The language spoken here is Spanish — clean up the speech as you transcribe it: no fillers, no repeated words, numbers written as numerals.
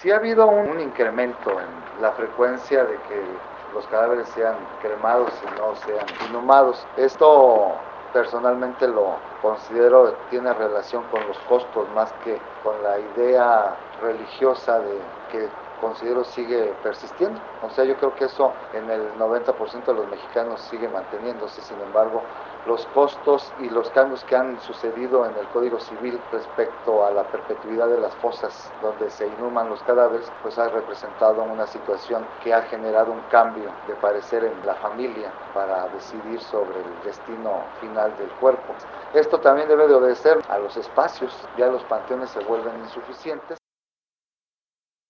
Sí ha habido un incremento en la frecuencia de que los cadáveres sean cremados y no sean inhumados. Esto personalmente lo considero tiene relación con los costos más que con la idea religiosa de que considero sigue persistiendo. O sea, yo creo que eso en el 90% de los mexicanos sigue manteniéndose. Sin embargo, los costos y los cambios que han sucedido en el Código Civil respecto a la perpetuidad de las fosas donde se inhuman los cadáveres, pues ha representado una situación que ha generado un cambio de parecer en la familia para decidir sobre el destino final del cuerpo. Esto también debe de obedecer a los espacios, ya los panteones se vuelven insuficientes.